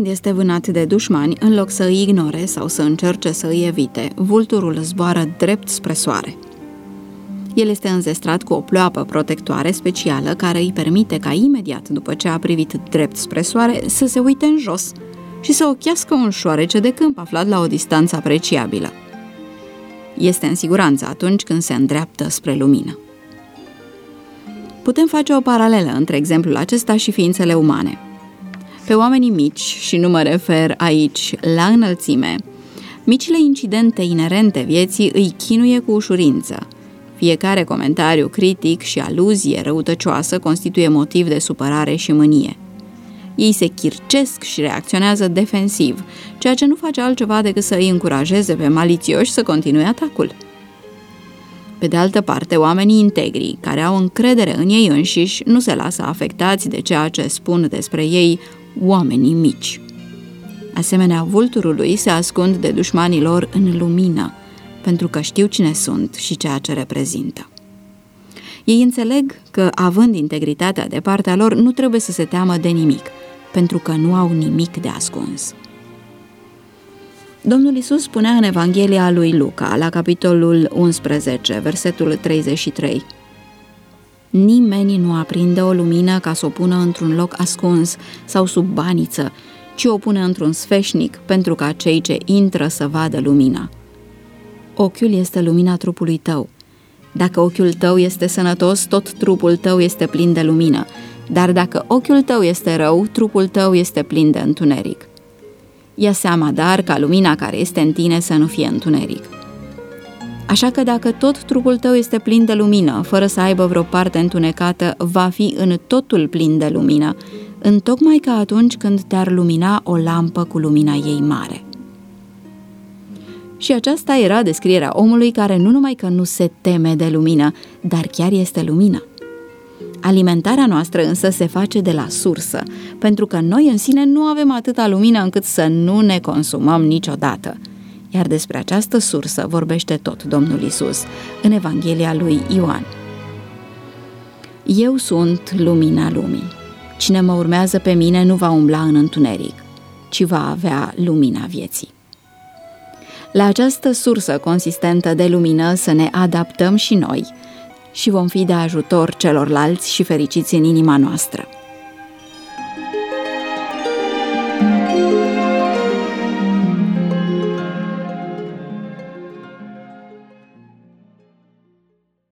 când este vânat de dușmani, în loc să îi ignore sau să încerce să îi evite, vulturul zboară drept spre soare. El este înzestrat cu o ploapă protectoare specială care îi permite ca imediat după ce a privit drept spre soare să se uite în jos și să ochească un șoarece de câmp aflat la o distanță apreciabilă. Este în siguranță atunci când se îndreaptă spre lumină. Putem face o paralelă între exemplul acesta și ființele umane. Pe oamenii mici, și nu mă refer aici la înălțime, micile incidente inerente vieții îi chinuie cu ușurință. Fiecare comentariu critic și aluzie răutăcioasă constituie motiv de supărare și mânie. Ei se chircesc și reacționează defensiv, ceea ce nu face altceva decât să îi încurajeze pe malițioși să continue atacul. Pe de altă parte, oamenii integri, care au încredere în ei înșiși, nu se lasă afectați de ceea ce spun despre ei oamenii mici. Asemenea vulturului se ascund de dușmanii lor în lumină, pentru că știu cine sunt și ceea ce reprezintă. Ei înțeleg că, având integritatea de partea lor, nu trebuie să se teamă de nimic, pentru că nu au nimic de ascuns. Domnul Iisus spunea în Evanghelia lui Luca, la capitolul 11, versetul 33: Nimeni nu aprinde o lumină ca să o pună într-un loc ascuns sau sub baniță, ci o pune într-un sfeșnic, pentru ca cei ce intră să vadă lumina. Ochiul este lumina trupului tău. Dacă ochiul tău este sănătos, tot trupul tău este plin de lumină, dar dacă ochiul tău este rău, trupul tău este plin de întuneric. Ia seama, dar, ca lumina care este în tine să nu fie întuneric. Așa că dacă tot trupul tău este plin de lumină, fără să aibă vreo parte întunecată, va fi în totul plin de lumină, întocmai ca atunci când te-ar lumina o lampă cu lumina ei mare. Și aceasta era descrierea omului care nu numai că nu se teme de lumină, dar chiar este lumină. Alimentarea noastră însă se face de la sursă, pentru că noi în sine nu avem atâta lumină încât să nu ne consumăm niciodată. Iar despre această sursă vorbește tot Domnul Iisus în Evanghelia lui Ioan. Eu sunt lumina lumii. Cine mă urmează pe mine nu va umbla în întuneric, ci va avea lumina vieții. La această sursă consistentă de lumină să ne adaptăm și noi și vom fi de ajutor celorlalți și fericiți în inima noastră.